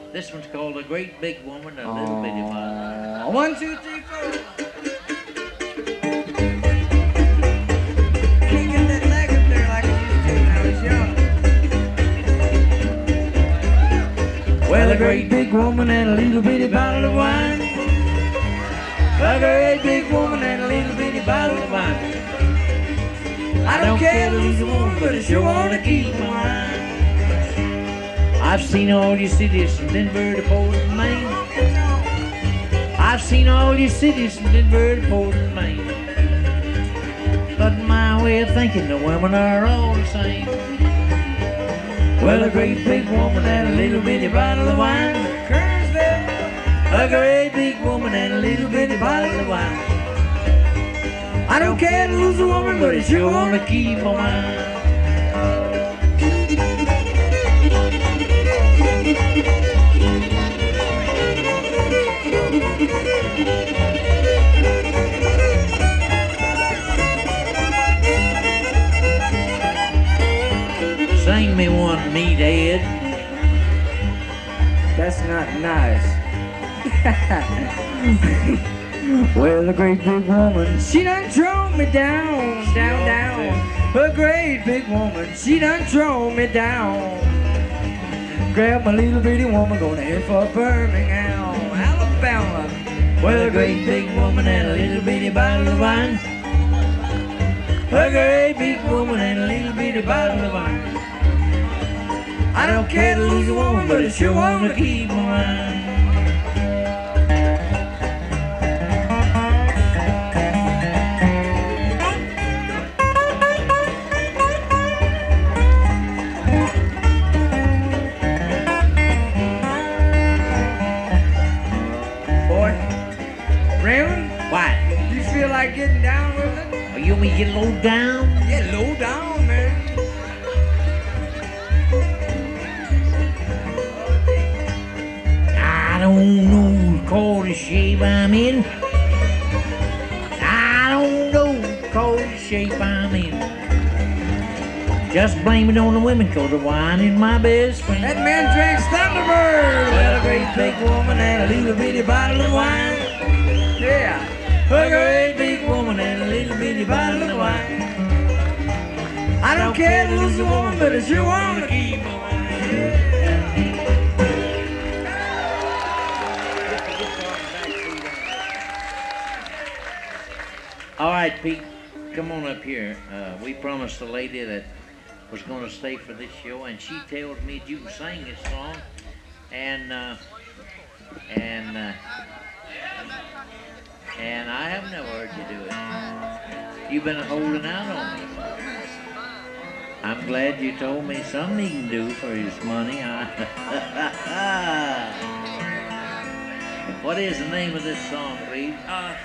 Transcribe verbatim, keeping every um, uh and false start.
This one's called A Great Big Woman, a Little Bitty Bottle. One, two, three, four. Can't get that leg up there like I used to when I was young. Well, a great big woman and a little bitty bottle of wine. A great big woman and a little bitty bottle of wine. I don't care to lose a woman, but I sure want to keep mine. I've seen all your cities from Denver to Portland, Maine. I've seen all your cities from Denver to Portland, Maine. But in my way of thinking, the women are all the same. Well, a great big woman and a little bitty bottle of wine. A great big woman and a little bitty bottle of wine. I don't care to lose a woman, but I sure want to keep mine. Sing me one, meathead. That's not nice. Well, a great big woman, she done drove me down, down, down. A great big woman, she done drove me down. Grab my little bitty woman, gonna head for Birmingham, Alabama. Well, a great big woman and a little bitty bottle of wine. A great big woman and a little bitty bottle of wine. I don't care to lose a woman, but I sure want to keep mine. Boy, Raymond? What? You feel like getting down with it? Oh, you want me to get low down? Get low down, man. I don't know what cold shape I'm in. I don't know what cold shape I'm in. Just blame it on the women, 'cause the wine is my best friend. That man drinks Thunderbird. Well, a great big woman and a little bitty bottle of wine. Yeah. A great big woman and a little bitty bottle of wine. I don't care to lose a woman, but I sure want to keep her. All right, Pete, come on up here. Uh, we promised the lady that was going to stay for this show, and she told me you can sing this song, and uh, and uh, and I have never heard you do it. You've been holding out on me. I'm glad you told me something he can do for his money. What is the name of this song, Reed? Uh,